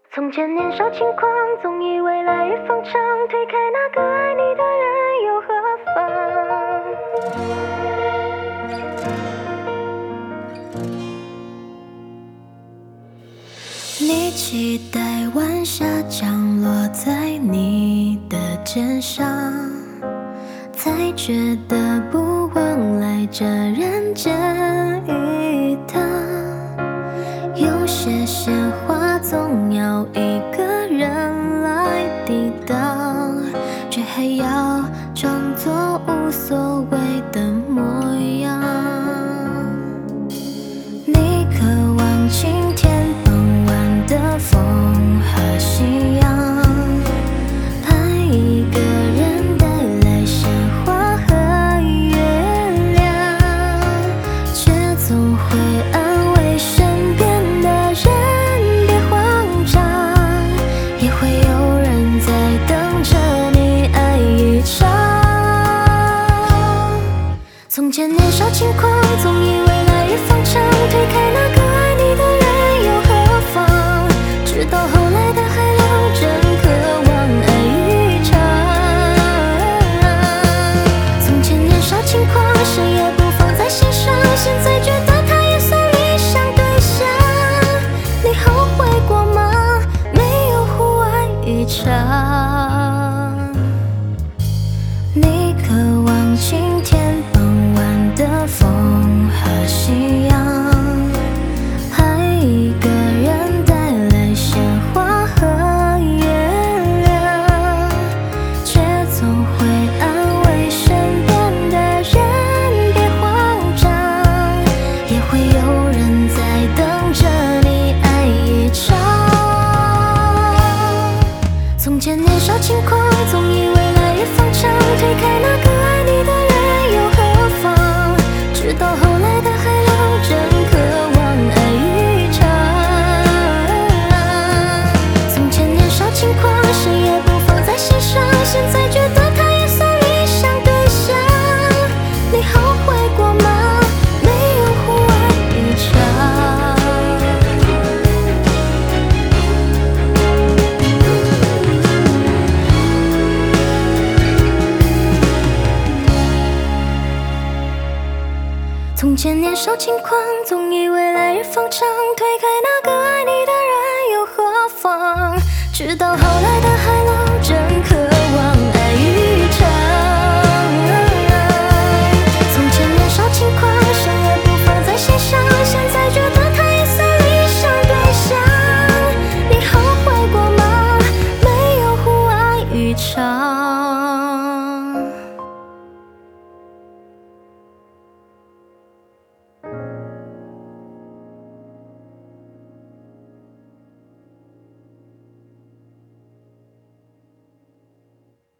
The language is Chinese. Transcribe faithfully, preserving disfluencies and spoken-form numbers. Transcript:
从前年少轻狂，总以为来日方长，推开那个爱你的人又何妨？你期待晚霞降落在你的肩上，才觉得不枉来这人间一趟。有些鲜花总要一个人来抵挡，却还要装作无所谓的模样。你渴望晴天傍晚的风和夕阳，盼一个人带来鲜花和月亮，却总会安慰身边的人别慌张，也会有人在等着你爱一场。从前年少轻狂，总以为来日方长，推开那个爱你的人又何妨？直到后来的海浪，真渴望爱一场。从前年少轻狂，谁也不放在心上，现在觉得他也算理想对象。你后悔过吗？没有互爱一场。你渴望晴天傍晚的风和夕阳，盼一个人带来鲜花和月亮，却总会安慰身边的人别慌张，也会有人在等着你爱一场。从前年少轻狂，总以为来日方长，推开那个爱你的人又何妨？直到后来的海浪，真渴望爱一场。从前年少轻狂，谁也不放在心上，现在觉得他也算理想对象。你后悔过吗？没有互爱一场。从前年少轻狂，总以为来日方长，推开那个爱你的人又何妨？直到后来的海浪，真渴望爱一场。从前年少轻狂，谁也不放在心上，现在觉得他也算理想对象。你后悔过吗？没有互爱一场。